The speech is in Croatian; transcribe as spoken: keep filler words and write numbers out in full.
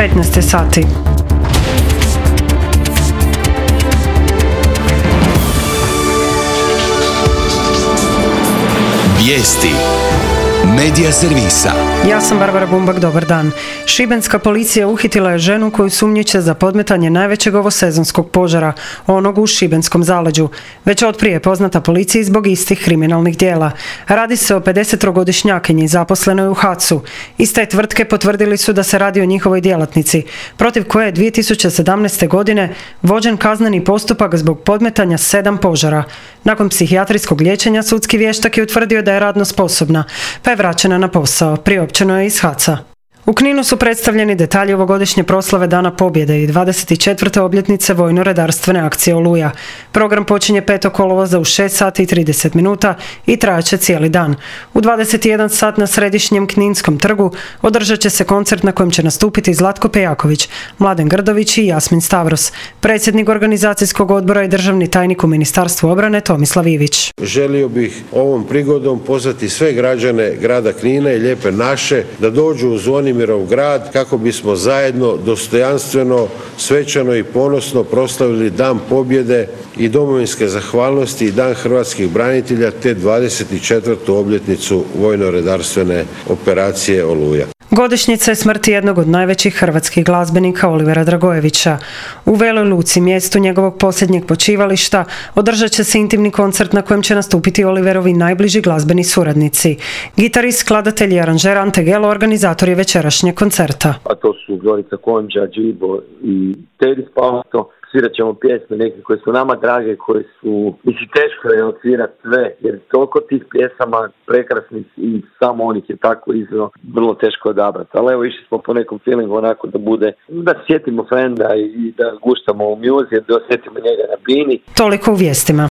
petnaest je sati. Vijesti Medija servisa. Ja sam Barbara Bumbak, dobar dan. Šibenska policija uhitila je ženu koju sumnjiče za podmetanje najvećeg ovosezonskog požara, onog u šibenskom zaleđu. Već otprije je poznata policiji zbog istih kriminalnih dijela. Radi se o pedesettrogodišnjakinji zaposlenoj u HAC-u. Iz te tvrtke potvrdili su da se radi o njihovoj djelatnici, protiv koje je dvije tisuće sedamnaeste. godine vođen kazneni postupak zbog podmetanja sedam požara. Nakon psihijatrijskog liječenja sudski vještak je utvrdio da je radno sposobna, pa je vraćena na posao. Priopćeno je iz HAC-a. U Kninu su predstavljeni detalji ovogodišnje proslave Dana pobjede i dvadeset četvrte obljetnice vojno-redarstvene akcije Oluja. Program počinje petog kolovoza u šest sati i trideset minuta i trajaće cijeli dan. U dvadeset jedan sat na središnjem Kninskom trgu održat će se koncert na kojem će nastupiti Zlatko Pejaković, Mladen Grdović i Jasmin Stavros. Predsjednik organizacijskog odbora i državni tajnik u Ministarstvu obrane Tomislav Ivić. Želio bih ovom prigodom pozvati sve građane grada Knina i Lijepe naše da dođu u Zvonimirov grad kako bismo zajedno dostojanstveno, svečano i ponosno proslavili Dan pobjede i domovinske zahvalnosti i Dan hrvatskih branitelja te dvadeset četvrtu obljetnicu vojno-redarstvene operacije Oluja. Godišnjica je smrti jednog od najvećih hrvatskih glazbenika Olivera Dragojevića. U Veloj Luci, mjestu njegovog posljednjeg počivališta, održat će se intimni koncert na kojem će nastupiti Oliverovi najbliži glazbeni suradnici. Gitarist, skladatelj i aranžer Ante Gelo organizator je večerašnjeg koncerta. A to su Zorica Konđa, Džibo i Teddy Spalato. Svirat ćemo pjesme neke koje su nama drage, koje su, mislim, teško je odsvirati sve, jer toliko tih pjesama prekrasnih i samo onih je tako izvrlo, vrlo teško odabrati. Ali evo, išli smo po nekom feelingu onako da bude, da sjetimo frenda i da guštamo u muzej, da osjetimo njega na bini. Toliko u vijestima.